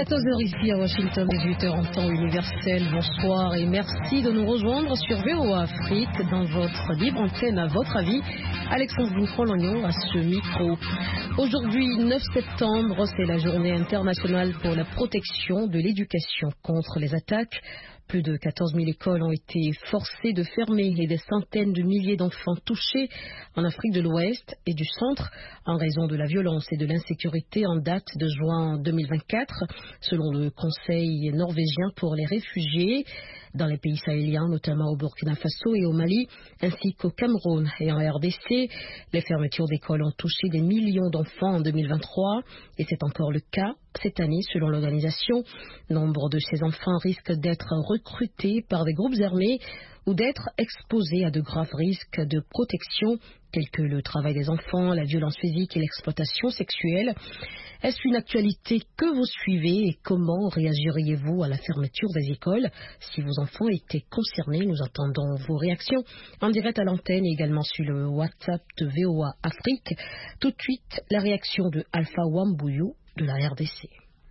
14h ici à Washington, 18h en temps universel. Bonsoir et merci de nous rejoindre sur VOA Afrique dans votre libre antenne. À votre avis, Alexandre Bouffon-Lognon à ce micro. Aujourd'hui, 9 septembre, c'est la journée internationale pour la protection de l'éducation contre les attaques. Plus de 14 000 écoles ont été forcées de fermer et des centaines de milliers d'enfants touchés en Afrique de l'Ouest et du Centre en raison de la violence et de l'insécurité en date de juin 2024, selon le Conseil norvégien pour les réfugiés dans les pays sahéliens, notamment au Burkina Faso et au Mali, ainsi qu'au Cameroun et en RDC. Les fermetures d'écoles ont touché des millions d'enfants en 2023 et c'est encore le cas cette année, selon l'organisation. Nombre de ces enfants risquent d'être recrutés par des groupes armés ou d'être exposés à de graves risques de protection, tels que le travail des enfants, la violence physique et l'exploitation sexuelle. Est-ce une actualité que vous suivez et comment réagiriez-vous à la fermeture des écoles si vos enfants étaient concernés? Nous attendons vos réactions en direct à l'antenne et également sur le WhatsApp de VOA Afrique. Tout de suite, la réaction de Alpha Wambouyou de la RDC.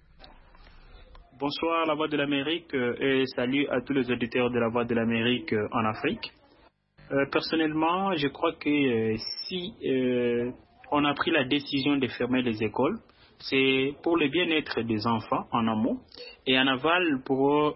Bonsoir la Voix de l'Amérique et salut à tous les auditeurs de la Voix de l'Amérique en Afrique. Personnellement, je crois que si on a pris la décision de fermer les écoles, c'est pour le bien-être des enfants en amont et en aval pour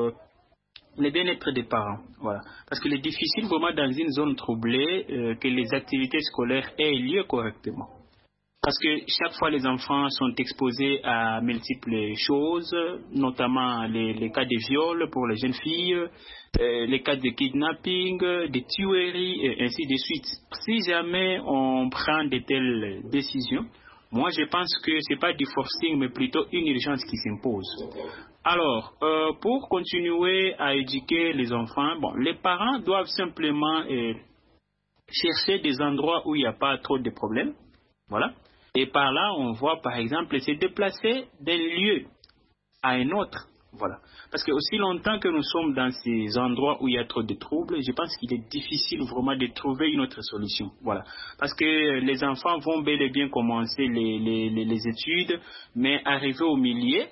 le bien-être des parents. Voilà. Parce qu'il est difficile vraiment dans une zone troublée que les activités scolaires aient lieu correctement. Parce que chaque fois, les enfants sont exposés à multiples choses, notamment les cas de viol pour les jeunes filles, les cas de kidnapping, de tueries, et ainsi de suite. Si jamais on prend de telles décisions, moi je pense que ce n'est pas du forcing, mais plutôt une urgence qui s'impose. Alors, pour continuer à éduquer les enfants, les parents doivent simplement chercher des endroits où il n'y a pas trop de problèmes. Voilà. Et par là, on voit par exemple se déplacer d'un lieu à un autre. Voilà. Parce que aussi longtemps que nous sommes dans ces endroits où il y a trop de troubles, je pense qu'il est difficile vraiment de trouver une autre solution. Voilà. Parce que les enfants vont bel et bien commencer les études, mais arrivé au milieu,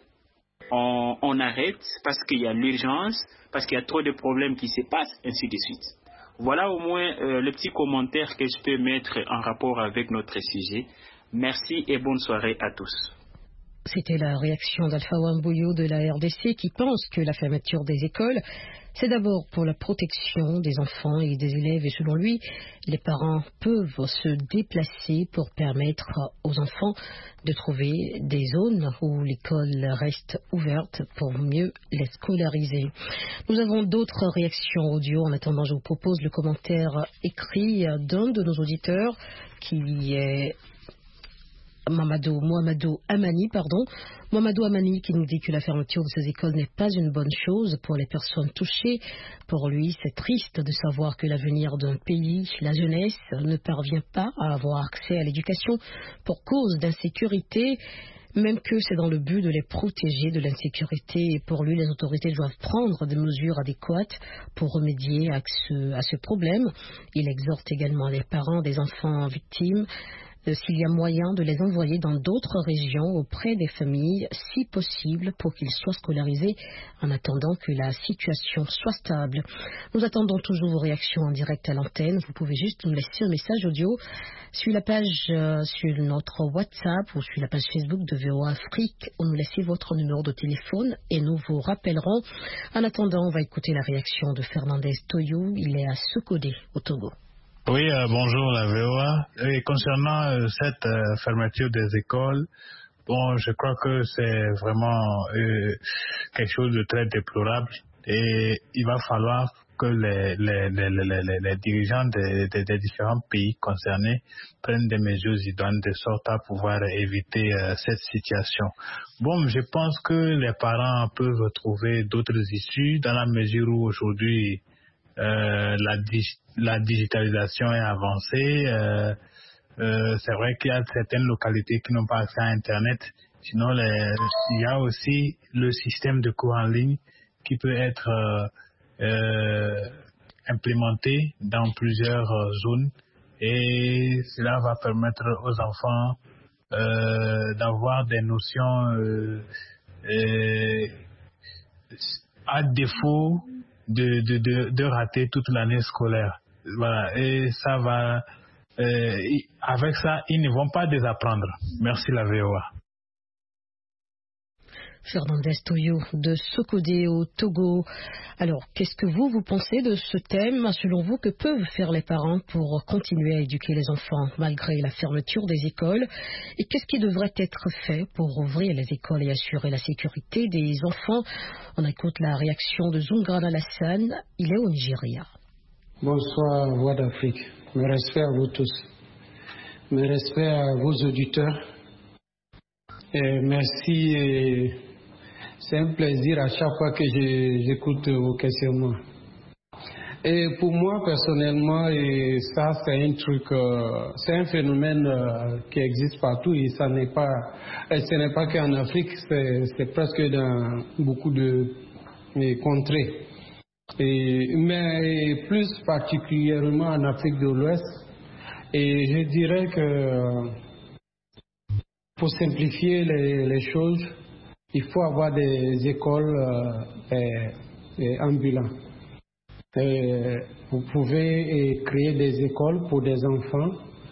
on arrête parce qu'il y a l'urgence, parce qu'il y a trop de problèmes qui se passent, ainsi de suite. Voilà au moins le petit commentaire que je peux mettre en rapport avec notre sujet. Merci et bonne soirée à tous. C'était la réaction d'Alpha Wambouyou de la RDC qui pense que la fermeture des écoles, c'est d'abord pour la protection des enfants et des élèves. Et selon lui, les parents peuvent se déplacer pour permettre aux enfants de trouver des zones où l'école reste ouverte pour mieux les scolariser. Nous avons d'autres réactions audio. En attendant, je vous propose le commentaire écrit d'un de nos auditeurs qui est Mohamedou Amani, Mohamedou Amani qui nous dit que la fermeture de ces écoles n'est pas une bonne chose pour les personnes touchées. Pour lui, c'est triste de savoir que l'avenir d'un pays, la jeunesse, ne parvient pas à avoir accès à l'éducation pour cause d'insécurité, même que c'est dans le but de les protéger de l'insécurité. Et pour lui, les autorités doivent prendre des mesures adéquates pour remédier à ce problème. Il exhorte également les parents des enfants victimes s'il y a moyen de les envoyer dans d'autres régions auprès des familles, si possible, pour qu'ils soient scolarisés en attendant que la situation soit stable. Nous attendons toujours vos réactions en direct à l'antenne. Vous pouvez juste nous laisser un message audio sur la page, sur notre WhatsApp ou sur la page Facebook de VOA Afrique, où nous laissez votre numéro de téléphone et nous vous rappellerons. En attendant, on va écouter la réaction de Fernandez Toyou. Il est à Sokodé, au Togo. Oui, bonjour la VOA. Et concernant cette fermeture des écoles, je crois que c'est vraiment quelque chose de très déplorable et il va falloir que les dirigeants des différents pays concernés prennent des mesures idoines de sorte à pouvoir éviter cette situation. Je pense que les parents peuvent trouver d'autres issues dans la mesure où aujourd'hui la digitalisation est avancée. C'est vrai qu'il y a certaines localités qui n'ont pas accès à Internet. Sinon, il y a aussi le système de cours en ligne qui peut être implémenté dans plusieurs zones et cela va permettre aux enfants d'avoir des notions à défaut de rater toute l'année scolaire. Voilà, et ça va, avec ça, ils ne vont pas désapprendre. Merci la VOA. Fernandez Toyo de Sokodé au Togo. Alors, qu'est-ce que vous pensez de ce thème? Selon vous, que peuvent faire les parents pour continuer à éduquer les enfants malgré la fermeture des écoles? Et qu'est-ce qui devrait être fait pour ouvrir les écoles et assurer la sécurité des enfants? On écoute la réaction de Zungrana Lassane. Il est au Nigeria. Bonsoir, Voix d'Afrique. Mes respects à vous tous. Mes respects à vos auditeurs. Et merci. C'est un plaisir à chaque fois que j'écoute vos questionnements. Et pour moi, personnellement, et ça, c'est un truc, c'est un phénomène qui existe partout et ce n'est pas qu'en Afrique, c'est presque dans beaucoup de contrées. Mais plus particulièrement en Afrique de l'Ouest. Et je dirais que pour simplifier les choses, il faut avoir des écoles ambulantes. Vous pouvez créer des écoles pour des enfants,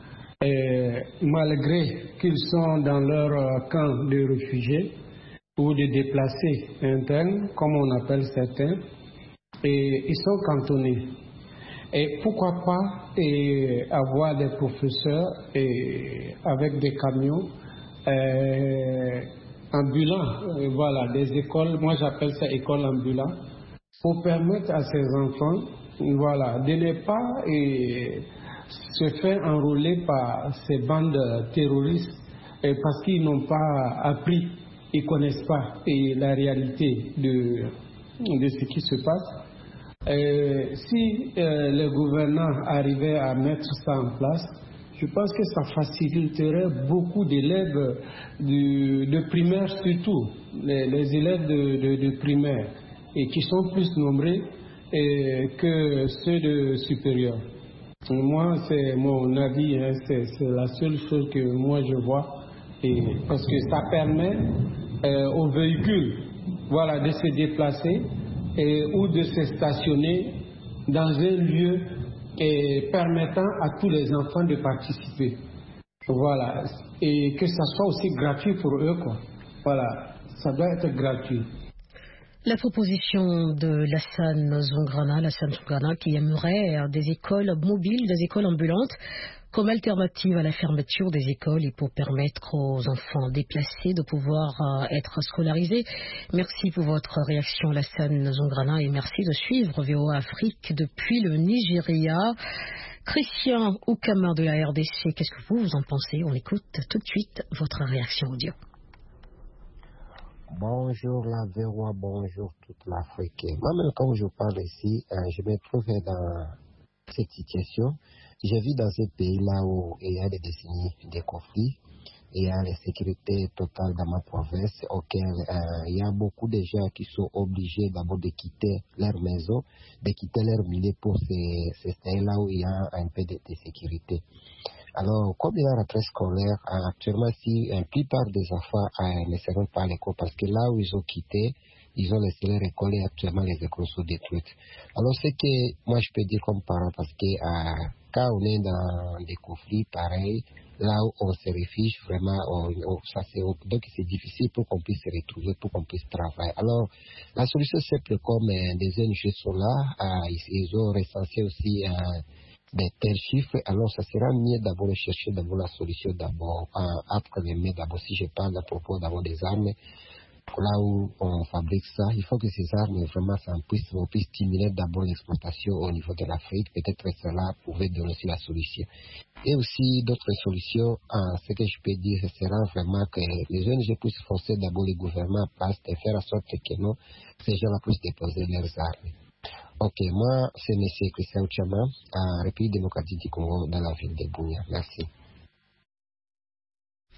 malgré qu'ils sont dans leur camp de réfugiés ou de déplacés internes, comme on appelle certains, et ils sont cantonnés. Et pourquoi pas avoir des professeurs avec des camions ambulants, voilà, des écoles, moi j'appelle ça école ambulant, pour permettre à ces enfants, voilà, de ne pas se faire enrôler par ces bandes terroristes parce qu'ils n'ont pas appris, ils ne connaissent pas la réalité de ce qui se passe. Si le gouvernement arrivait à mettre ça en place, je pense que ça faciliterait beaucoup d'élèves de primaire, surtout les élèves de primaire, et qui sont plus nombreux que ceux de supérieur. Moi, c'est mon avis, hein, c'est la seule chose que moi je vois, parce que ça permet aux véhicules, voilà, de se déplacer ou de se stationner dans un lieu permettant à tous les enfants de participer. Voilà. Et que ça soit aussi gratuit pour eux, quoi. Voilà. Ça doit être gratuit. La proposition de Lassane Zungrana, qui aimerait des écoles mobiles, des écoles ambulantes, comme alternative à la fermeture des écoles et pour permettre aux enfants déplacés de pouvoir être scolarisés. Merci pour votre réaction, Lassane Zungrana, et merci de suivre VOA Afrique depuis le Nigeria. Christian Oukama de la RDC, qu'est-ce que vous en pensez? On écoute tout de suite votre réaction audio. Bonjour la VOA, bonjour toute l'Afrique. Moi-même, quand je parle ici, je me trouve dans cette situation. Je vis dans un pays là où il y a des décennies de conflits, il y a l'insécurité totale dans ma province, auquel il y a beaucoup de gens qui sont obligés d'abord de quitter leur maison, de quitter leur milieu pour s'installer là où il y a un peu de sécurité. Alors, comme il y a la rentrée scolaire, actuellement, si la plupart des enfants ne seront pas à l'école, parce que là où ils ont quitté, ils ont laissé leur école et actuellement les écoles sont détruites. Alors, ce que moi je peux dire comme parent, parce que quand on est dans des conflits pareils, là où on se réfugie, vraiment, donc c'est difficile pour qu'on puisse se retrouver, pour qu'on puisse travailler. Alors, la solution simple, comme des ONG sont là, ils ont recensé aussi des tels chiffres, alors ça sera mieux d'abord de chercher d'abord la solution d'abord, après mais d'abord si je parle à propos d'abord des armes, là où on fabrique ça, il faut que ces armes vraiment on puisse stimuler d'abord l'exportation au niveau de l'Afrique, peut-être que cela pouvait donner aussi la solution. Et aussi d'autres solutions, ce que je peux dire, ce sera vraiment que les ONG puissent forcer d'abord les gouvernements en place et faire en sorte que non, ces gens-là puissent déposer leurs armes. Ok, moi, c'est M. Christian Oukama, à République démocratique du Congo, dans la ville de Bunia. Merci.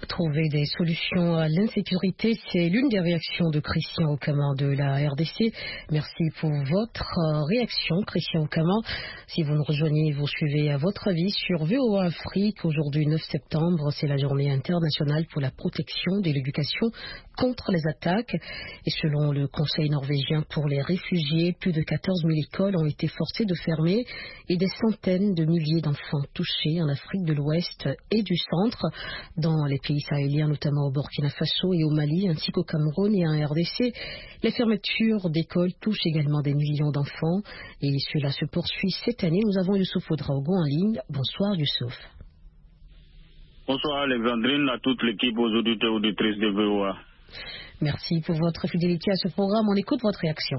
trouver des solutions à l'insécurité, c'est l'une des réactions de Christian Okama de la RDC. Merci pour votre réaction, Christian Okama. Si vous nous rejoignez, vous suivez à votre avis sur VOA Afrique. Aujourd'hui, 9 septembre, c'est la journée internationale pour la protection de l'éducation contre les attaques. Et selon le Conseil norvégien pour les réfugiés, plus de 14 000 écoles ont été forcées de fermer et des centaines de milliers d'enfants touchés en Afrique de l'Ouest et du Centre, dans les pays sahéliens, notamment au Burkina Faso et au Mali, ainsi qu'au Cameroun et en RDC. Les fermetures d'écoles touchent également des millions d'enfants et cela se poursuit cette année. Nous avons Youssouf Ouedraogo en ligne. Bonsoir Youssouf. Bonsoir Alexandrine, à toute l'équipe, aux auditeurs et auditrices de VOA. Merci pour votre fidélité à ce programme. On écoute votre réaction.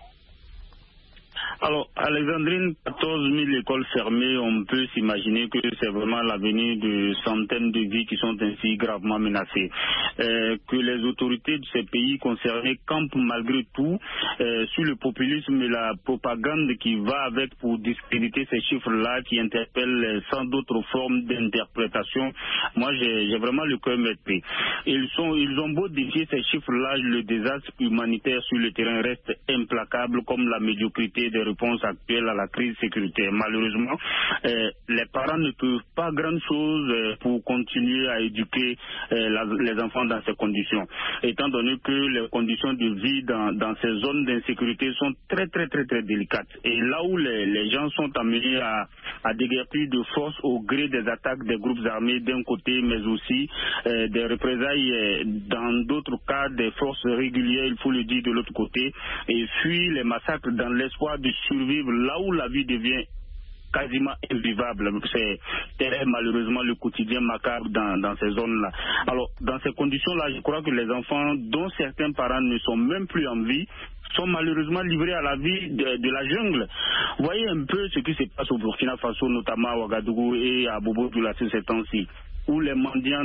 Alors, Alexandrine, 14 000 écoles fermées, on peut s'imaginer que c'est vraiment l'avenir de centaines de vies qui sont ainsi gravement menacées. Que les autorités de ces pays concernés campent malgré tout sur le populisme et la propagande qui va avec pour discréditer ces chiffres-là qui interpellent sans d'autres formes d'interprétation. Moi, j'ai vraiment le cœur meurtri. Ils ont beau défier ces chiffres-là, le désastre humanitaire sur le terrain reste implacable comme la médiocrité des réponses actuelles à la crise sécuritaire. Malheureusement, les parents ne peuvent pas grand-chose pour continuer à éduquer les enfants dans ces conditions, étant donné que les conditions de vie dans ces zones d'insécurité sont très délicates. Et là où les gens sont amenés à déguerpir de force au gré des attaques des groupes armés d'un côté, mais aussi des représailles dans d'autres cas des forces régulières, il faut le dire, de l'autre côté, et fuient les massacres dans l'espoir de survivre là où la vie devient quasiment invivable. C'est malheureusement le quotidien macabre dans ces zones-là. Alors, dans ces conditions-là, je crois que les enfants, dont certains parents ne sont même plus en vie, sont malheureusement livrés à la vie de la jungle. Vous voyez un peu ce qui se passe au Burkina Faso, notamment à Ouagadougou et à Bobo-Dioulasso ces temps-ci, où les mendiants,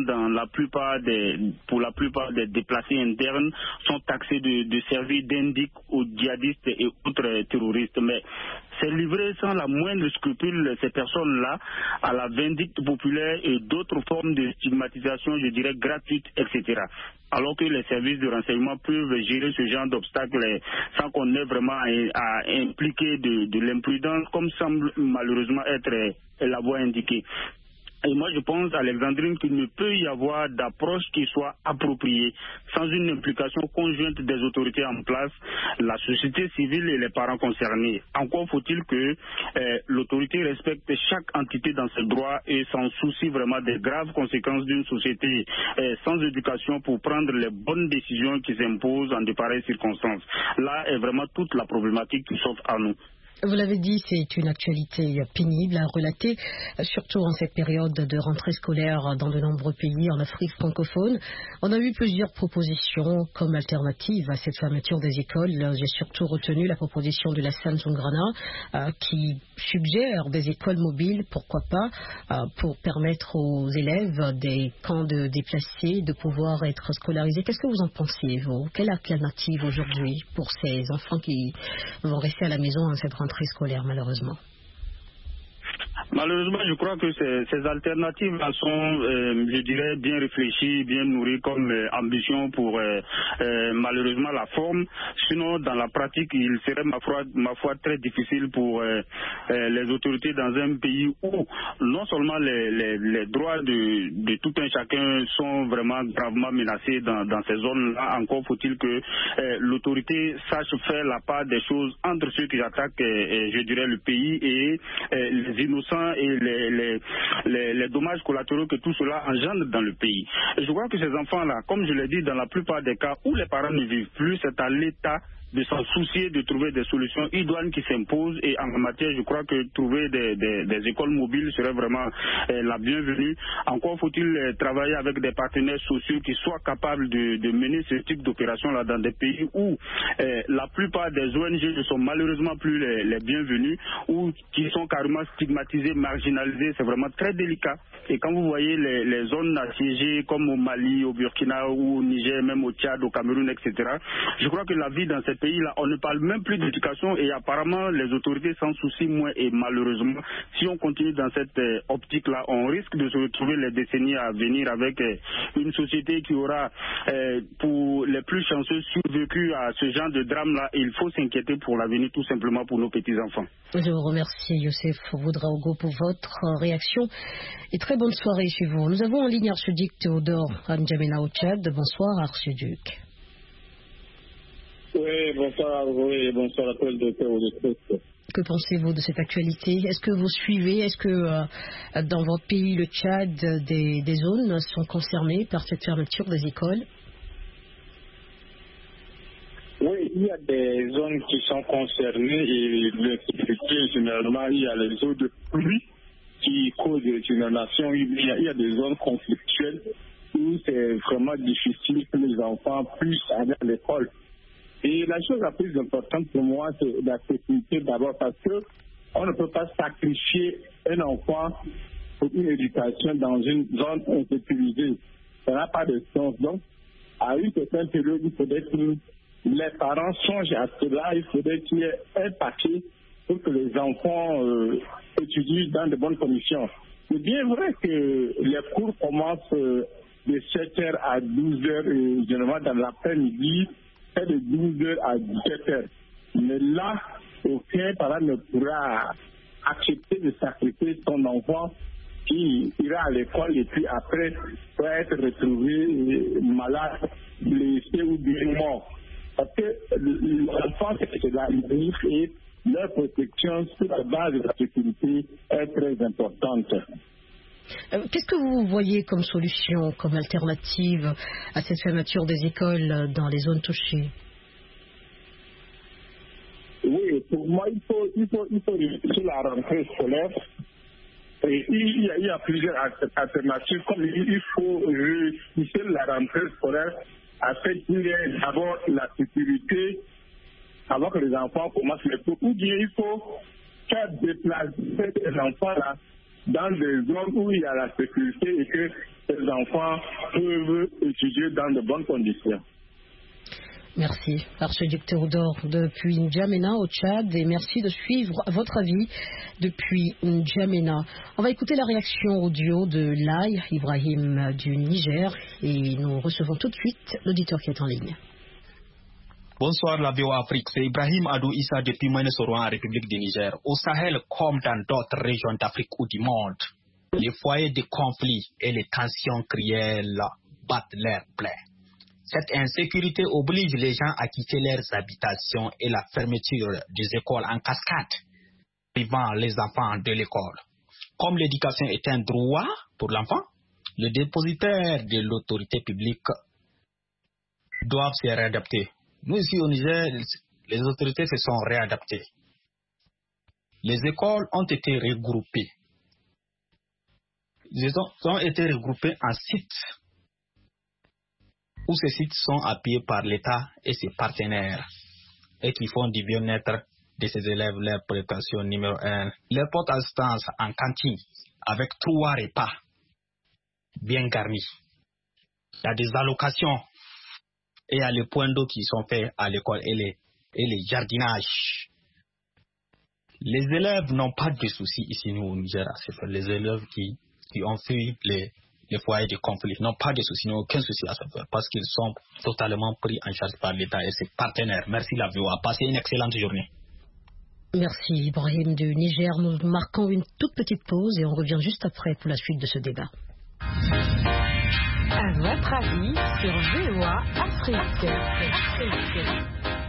pour la plupart des déplacés internes, sont taxés de servir d'indic aux djihadistes et autres terroristes. Mais c'est livré sans la moindre scrupule, ces personnes-là, à la vindicte populaire et d'autres formes de stigmatisation, je dirais, gratuites, etc. Alors que les services de renseignement peuvent gérer ce genre d'obstacles sans qu'on ait vraiment à impliquer de l'imprudence, comme semble malheureusement être la voie indiquée. Et moi, je pense, Alexandrine, qu'il ne peut y avoir d'approche qui soit appropriée sans une implication conjointe des autorités en place, la société civile et les parents concernés. Encore faut-il que l'autorité respecte chaque entité dans ses droits et s'en soucie vraiment des graves conséquences d'une société sans éducation pour prendre les bonnes décisions qui s'imposent en de pareilles circonstances. Là est vraiment toute la problématique qui s'offre à nous. Vous l'avez dit, c'est une actualité pénible à relater, surtout en cette période de rentrée scolaire dans de nombreux pays en Afrique francophone. On a eu plusieurs propositions comme alternative à cette fermeture des écoles. J'ai surtout retenu la proposition de la Sungrana qui suggère des écoles mobiles, pourquoi pas, pour permettre aux élèves des camps de déplacés de pouvoir être scolarisés. Qu'est-ce que vous en pensez, vous? Quelle alternative aujourd'hui pour ces enfants qui vont rester à la maison en cette rentrée scolaire, malheureusement? Malheureusement, je crois que ces alternatives sont, je dirais, bien réfléchies, bien nourries comme ambition pour malheureusement la forme. Sinon, dans la pratique, il serait ma foi très difficile pour les autorités dans un pays où non seulement les droits de tout un chacun sont vraiment gravement menacés dans ces zones-là, encore faut-il que l'autorité sache faire la part des choses entre ceux qui attaquent, je dirais, le pays et les innocents et les dommages collatéraux que tout cela engendre dans le pays. Et je crois que ces enfants-là, comme je l'ai dit, dans la plupart des cas où les parents ne vivent plus, c'est à l'État de s'en soucier, de trouver des solutions idoines qui s'imposent. Et en matière, je crois que trouver des écoles mobiles serait vraiment la bienvenue. Encore faut-il travailler avec des partenaires sociaux qui soient capables de mener ce type d'opération-là dans des pays où la plupart des ONG ne sont malheureusement plus les bienvenus, ou qui sont carrément stigmatisés, marginalisés. C'est vraiment très délicat. Et quand vous voyez les zones assiégées comme au Mali, au Burkina ou au Niger, même au Tchad, au Cameroun, etc., je crois que la vie dans ces pays-là, on ne parle même plus d'éducation et apparemment les autorités s'en soucient moins. Et malheureusement, si on continue dans cette optique-là, on risque de se retrouver les décennies à venir avec une société qui aura, pour les plus chanceux, survécu à ce genre de drame-là. Il faut s'inquiéter pour l'avenir, tout simplement pour nos petits-enfants. Je vous remercie, Youssef Ouedraogo, pour votre réaction et très bonne soirée chez vous. Nous avons en ligne Archiduc Théodore N'Djamena au Tchad. Bonsoir, Archiduc. Oui, bonsoir à vous et bonsoir à tous les docteurs. Que pensez-vous de cette actualité? Est-ce que vous suivez, est-ce que dans votre pays, le Tchad, des zones sont concernées par cette fermeture des écoles? Oui, il y a des zones qui sont concernées et l'insécurité, généralement, il y a les eaux de pluie qui causent des inondations. Il y a des zones conflictuelles où c'est vraiment difficile que les enfants puissent aller à l'école. Et la chose la plus importante pour moi, c'est la sécurité d'abord, parce que on ne peut pas sacrifier un enfant pour une éducation dans une zone insécurisée. Ça n'a pas de sens. Donc, à une certaine période, il faudrait que les parents songent à cela. Il faudrait qu'il y ait un paquet pour que les enfants étudient dans de bonnes conditions. C'est bien vrai que les cours commencent de 7h à 12h, généralement dans l'après-midi, c'est de 12h à 17h. Mais là, aucun parent ne pourra accepter de sacrifier son enfant qui ira à l'école et puis après peut être retrouvé malade, blessé ou bien mort. Parce que l'enfant, c'est la vie et leur protection sur la base de la sécurité est très importante. Qu'est-ce que vous voyez comme solution, comme alternative à cette fermeture des écoles dans les zones touchées? Oui, pour moi, il faut réfléchir la rentrée scolaire. Et il y a plusieurs alternatives, comme il faut réussir la rentrée scolaire afin qu'il y ait d'abord la sécurité avant que les enfants commencent les cours. Ou bien il faut faire déplacer les enfants là dans des zones où il y a la sécurité et que les enfants peuvent étudier dans de bonnes conditions. Merci, Archiduc Théodore depuis N'Djamena au Tchad, et merci de suivre votre avis depuis N'Djamena. On va écouter la réaction audio de Lai Ibrahim du Niger et nous recevons tout de suite l'auditeur qui est en ligne. Bonsoir la VOA Afrique, c'est Ibrahim Adou Issa depuis Ménesoro en République du Niger. Au Sahel comme dans d'autres régions d'Afrique ou du monde, les foyers de conflits et les tensions cruelles battent leur plein. Cette insécurité oblige les gens à quitter leurs habitations et la fermeture des écoles en cascade, privant les enfants de l'école. Comme l'éducation est un droit pour l'enfant, le dépositaire de l'autorité publique doivent se réadapter. Nous ici au Niger, les autorités se sont réadaptées. Les écoles ont été regroupées. Elles ont été regroupées en sites où ces sites sont appuyés par l'État et ses partenaires et qui font du bien-être de ces élèves leur préoccupation numéro 1. Leur porte assistance en cantine avec 3 repas bien garnis. Il y a des allocations et il y a les points d'eau qui sont faits à l'école et les jardinages. Les élèves n'ont pas de soucis ici nous au Niger. C'est les élèves qui ont fui les foyers de conflit n'ont pas de soucis, n'ont aucun souci à se faire parce qu'ils sont totalement pris en charge par l'État et ses partenaires. Merci la VOA. Passez une excellente journée. Merci Ibrahim du Niger. Nous marquons une toute petite pause et on revient juste après pour la suite de ce débat. À votre avis sur VOA Afrique.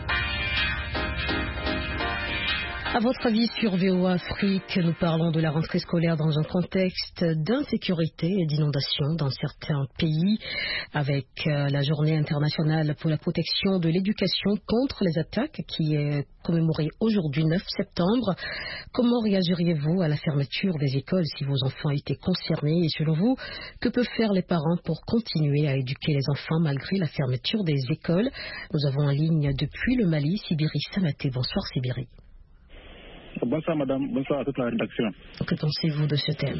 À votre avis sur VOA Afrique, nous parlons de la rentrée scolaire dans un contexte d'insécurité et d'inondation dans certains pays, avec la journée internationale pour la protection de l'éducation contre les attaques qui est commémorée aujourd'hui 9 septembre. Comment réagiriez-vous à la fermeture des écoles si vos enfants étaient concernés et selon vous, que peuvent faire les parents pour continuer à éduquer les enfants malgré la fermeture des écoles? Nous avons en ligne depuis le Mali, Sibiri Samaté. Bonsoir Sibiri. Bonsoir madame, bonsoir à toute la rédaction. Que pensez-vous de ce thème?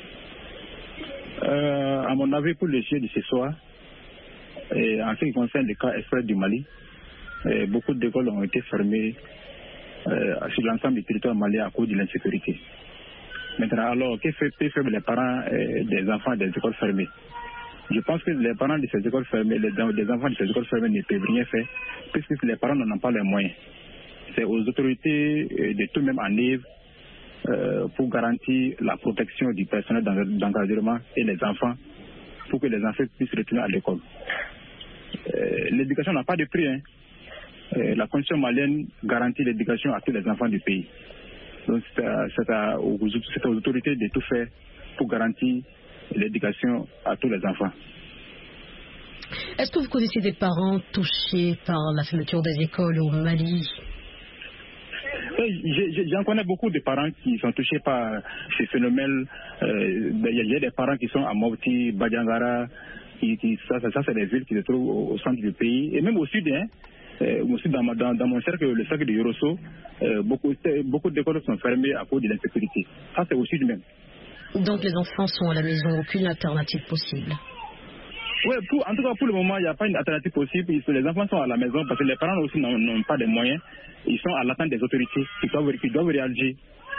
À mon avis, pour les jeux de ce soir, et en ce qui concerne les cas exprès du Mali, beaucoup d'écoles ont été fermées sur l'ensemble du territoire malien à cause de l'insécurité. Maintenant, alors, que peuvent faire les parents des enfants des écoles fermées? Je pense que les parents de ces écoles fermées, les enfants de ces écoles fermées ne peuvent rien faire, puisque les parents n'en ont pas les moyens. C'est aux autorités de tout même en œuvre pour garantir la protection du personnel d'encadrement et les enfants, pour que les enfants puissent retourner à l'école. L'éducation n'a pas de prix. La Constitution malienne garantit l'éducation à tous les enfants du pays. Donc c'est aux autorités de tout faire pour garantir l'éducation à tous les enfants. Est-ce que vous connaissez des parents touchés par la fermeture des écoles au Mali? J'en connais beaucoup de parents qui sont touchés par ces phénomènes. Il y a des parents qui sont à Mopti, Badjangara, ça c'est des villes qui se trouvent au centre du pays, et même au sud. Aussi dans mon cercle, le cercle de Yorosso, beaucoup d'écoles sont fermées à cause de l'insécurité. Ça c'est au sud même. Donc les enfants sont à la maison, aucune alternative possible? Oui, en tout cas pour le moment, il n'y a pas une alternative possible. Les enfants sont à la maison parce que les parents aussi n'ont pas de moyens. Ils sont à l'attente des autorités qui doivent réagir.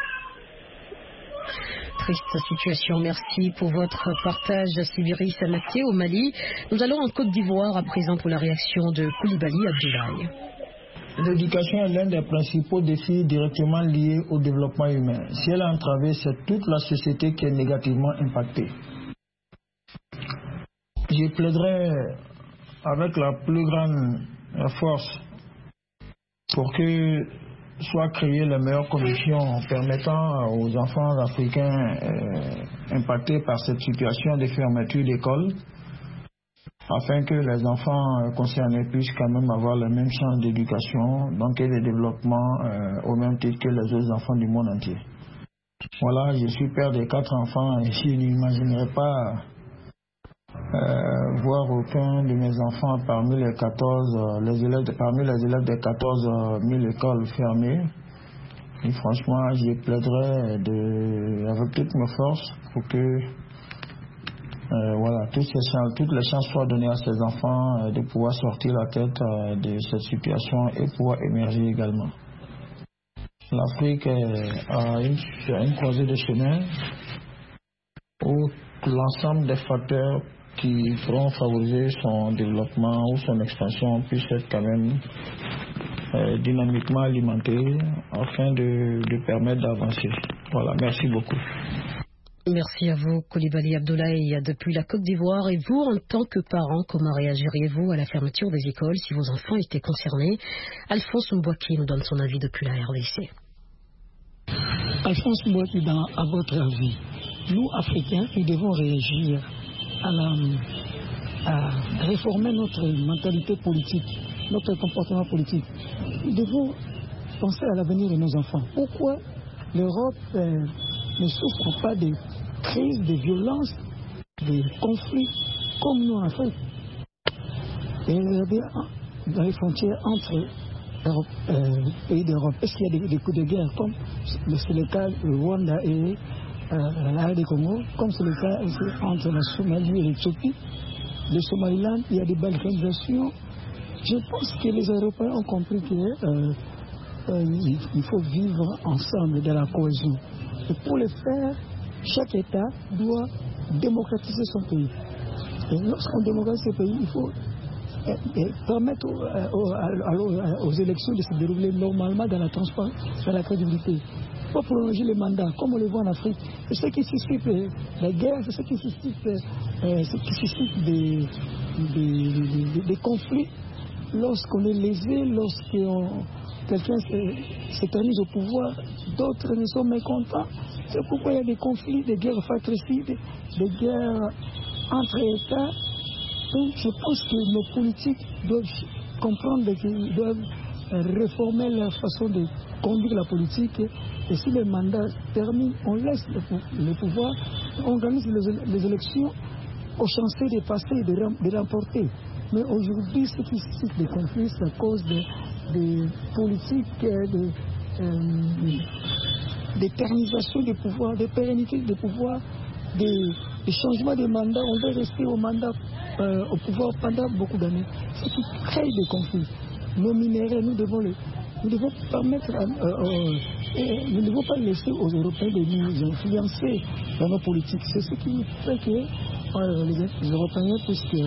Triste situation. Merci pour votre partage, Sibiri Samaké au Mali. Nous allons en Côte d'Ivoire à présent pour la réaction de Koulibaly Abdoulaye. L'éducation est l'un des principaux défis directement liés au développement humain. Si elle est entravée, c'est toute la société qui est négativement impactée. Je plaiderai avec la plus grande force pour que soient créées les meilleures conditions permettant aux enfants africains impactés par cette situation de fermeture d'école, afin que les enfants concernés puissent quand même avoir le même champ d'éducation, donc et de développement au même titre que les autres enfants du monde entier. Voilà, je suis père de 4 enfants et je n'imaginerais pas voir aucun de mes enfants parmi les 14 élèves des 14 000 écoles fermées. Et franchement, je plaiderais avec toutes mes forces pour que toutes les chances soient données à ces enfants de pouvoir sortir la tête de cette situation et pouvoir émerger également. L'Afrique a une croisée de chemin où l'ensemble des facteurs qui pourront favoriser son développement ou son expansion puissent être quand même dynamiquement alimentés afin de permettre d'avancer. Voilà, merci beaucoup. Merci à vous, Koulibaly Abdoulaye, depuis la Côte d'Ivoire. Et vous, en tant que parent, comment réagiriez-vous à la fermeture des écoles si vos enfants étaient concernés? Alphonse Mbouaki nous donne son avis depuis la RDC. Alphonse Mbouaki, à votre avis, nous, Africains, nous devons réagir à réformer notre mentalité politique, notre comportement politique. Nous devons penser à l'avenir de nos enfants. Pourquoi l'Europe ne souffre pas de crises, de violences, de conflits comme nous en Afrique? Et regardez dans les frontières entre pays d'Europe, est-ce qu'il y a des coups de guerre comme c'est le cas du Rwanda et l'Arabie du Congo, comme c'est le cas aussi entre la Somalie et l'Éthiopie, le Somaliland, il y a des balkanisations. Je pense que les Européens ont compris qu'il faut vivre ensemble dans la cohésion. Et pour le faire, chaque État doit démocratiser son pays. Et lorsqu'on démocratise ce pays, il faut permettre aux élections de se dérouler normalement dans la transparence, dans la crédibilité. Il faut prolonger les mandats, comme on le voit en Afrique. C'est ce qui suscite les guerres, c'est ce qui suscite des conflits. Lorsqu'on est lésé, quelqu'un s'éternise au pouvoir, d'autres ne sont mécontents. C'est pourquoi il y a des conflits, des guerres fratricides, des guerres entre États. Donc je pense que nos politiques doivent comprendre qu'ils doivent réformer leur façon de conduire la politique. Et si le mandat termine, on laisse le pouvoir, on organise les élections aux chances de passer et de remporter. Mais aujourd'hui, ce qui suscite des conflits, c'est à cause des politiques d'éternisation des pouvoirs, de pérennité des pouvoirs, des changements de mandat. On veut rester au pouvoir pendant beaucoup d'années. Ce qui crée des conflits. Nos minéraux, nous devons permettre, nous ne devons pas laisser aux Européens de nous influencer dans nos politiques. C'est ce qui fait que les Européens, puisque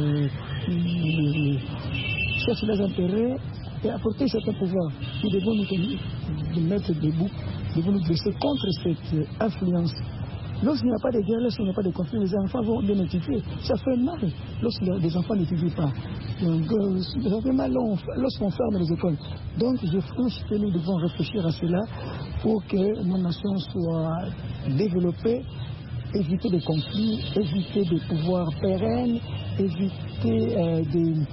cherchent leurs intérêts et apporter certains pouvoirs. Nous devons nous mettre debout, nous devons nous dresser contre cette influence. Lorsqu'il n'y a pas de guerre, lorsqu'il n'y a pas de conflit, les enfants vont bien étudier. Ça fait mal lorsque les enfants n'étudient pas. Donc, ça fait mal lorsqu'on ferme les écoles. Donc, je pense que nous devons réfléchir à cela pour que nos nations soient développées, éviter des conflits, éviter des pouvoirs pérennes, éviter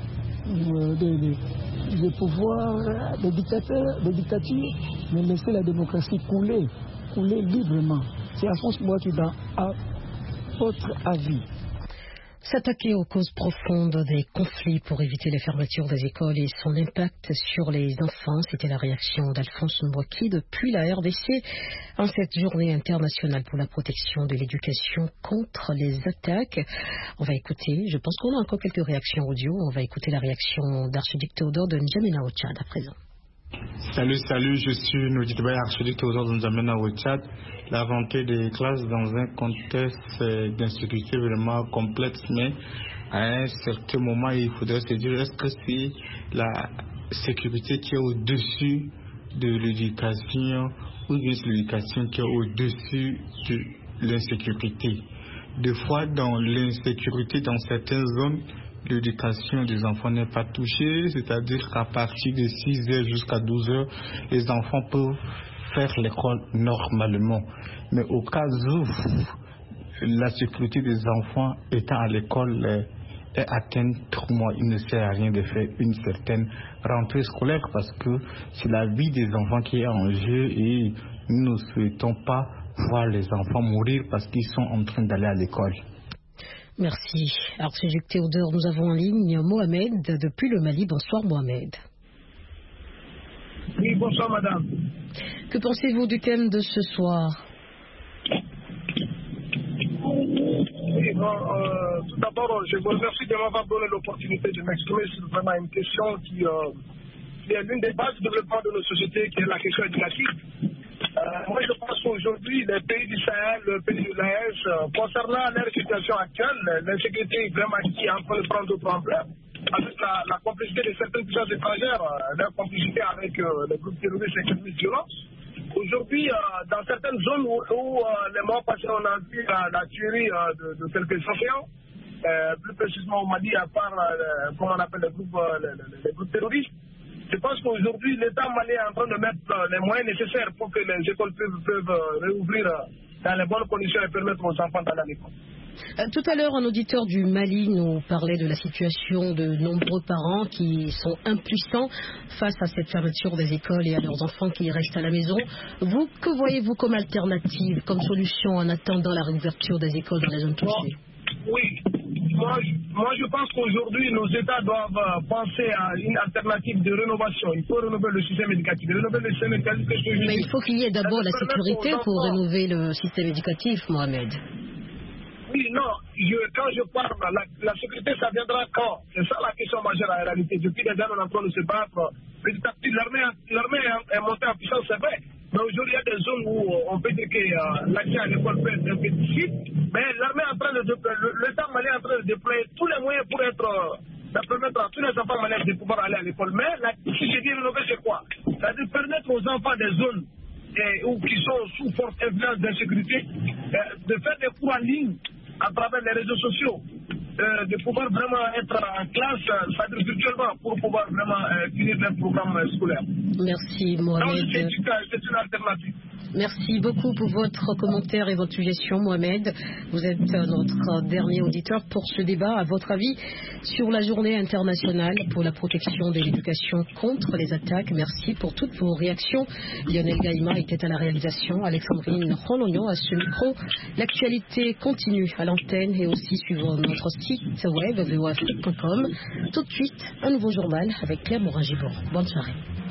des pouvoirs, des dictatures, mais laisser la démocratie couler librement. C'est Alphonse Mboua qui donne votre avis. S'attaquer aux causes profondes des conflits pour éviter les fermetures des écoles et son impact sur les enfants, c'était la réaction d'Alphonse Mbouaki depuis la RDC en cette journée internationale pour la protection de l'éducation contre les attaques. On va écouter, je pense qu'on a encore quelques réactions audio, on va écouter la réaction d'Archiduc Théodore de N'Djamena au Tchad à présent. Salut, je suis Noditbaï Archiduc Théodore de N'Djamena au Tchad. La rentrée des classes dans un contexte d'insécurité vraiment complexe, mais à un certain moment, il faudrait se dire, est-ce que c'est la sécurité qui est au-dessus de l'éducation ou bien c'est l'éducation qui est au-dessus de l'insécurité? Des fois, dans l'insécurité, dans certaines zones, l'éducation des enfants n'est pas touchée, c'est-à-dire qu'à partir de 6h jusqu'à 12h, les enfants peuvent faire l'école normalement. Mais au cas où la sécurité des enfants étant à l'école est atteinte, pour moi, il ne sert à rien de faire une certaine rentrée scolaire parce que c'est la vie des enfants qui est en jeu et nous ne souhaitons pas voir les enfants mourir parce qu'ils sont en train d'aller à l'école. Merci. Archiduc Théodore, nous avons en ligne Mohamed depuis le Mali. Bonsoir Mohamed. Oui, bonsoir madame. Que pensez-vous du thème de ce soir? Oui, tout d'abord, je vous remercie de m'avoir donné l'opportunité de m'exprimer sur vraiment une question qui est l'une des bases du développement de nos sociétés, qui est la question éducative. Moi, je pense qu'aujourd'hui, les pays du Sahel, le pays de l'AES, concernant leur situation actuelle, l'insécurité vraiment qui est en train de prendre d'autres ampleurs, avec la complicité de certaines puissances étrangères, leur complicité avec les groupes terroristes et les violences. Aujourd'hui, dans certaines zones où les mois passés, on a vu la tuerie de quelques enseignants, plus précisément au Mali, à part, comment on appelle les groupes terroristes. Je pense qu'aujourd'hui, l'État malien est en train de mettre les moyens nécessaires pour que les écoles peuvent réouvrir dans les bonnes conditions et permettre aux enfants d'aller à l'école. Tout à l'heure, un auditeur du Mali nous parlait de la situation de nombreux parents qui sont impuissants face à cette fermeture des écoles et à leurs enfants qui restent à la maison. Vous, que voyez-vous comme alternative, comme solution en attendant la réouverture des écoles dans les zones touchées? Oui. Moi, je pense qu'aujourd'hui, nos États doivent penser à une alternative de rénovation. Il faut rénover le système éducatif. Mais il faut qu'il y ait d'abord la sécurité pour rénover le système éducatif, Mohamed. Oui, non. Quand je parle, la sécurité, ça viendra quand? C'est ça la question majeure en réalité. Depuis des années, on est en train de se battre. Petit à petit, l'armée est montée en puissance, c'est vrai. Mais aujourd'hui, il y a des zones où on peut dire que l'accès à l'école peut être un peu difficile. Mais l'armée est en train de l'État malien est en train de déployer tous les moyens pour permettre à tous les enfants maliens de pouvoir aller à l'école. Mais si je dis rénover, c'est quoi? C'est-à-dire permettre aux enfants des zones qui sont sous forte influence d'insécurité de faire des cours en ligne à travers les réseaux sociaux, de pouvoir vraiment être en classe, c'est-à-dire virtuellement, pour pouvoir vraiment finir leur programme scolaire. Merci Mohamed. Donc, c'est une alternative. Merci beaucoup pour votre commentaire et votre suggestion, Mohamed. Vous êtes notre dernier auditeur pour ce débat. À votre avis sur la journée internationale pour la protection de l'éducation contre les attaques? Merci pour toutes vos réactions. Lionel Gaïma était à la réalisation, Alexandrine Rolognon à ce micro. L'actualité continue à l'antenne et aussi sur notre site web voafrique.com. Tout de suite, un nouveau journal avec Claire Morin-Gibon. Bonne soirée.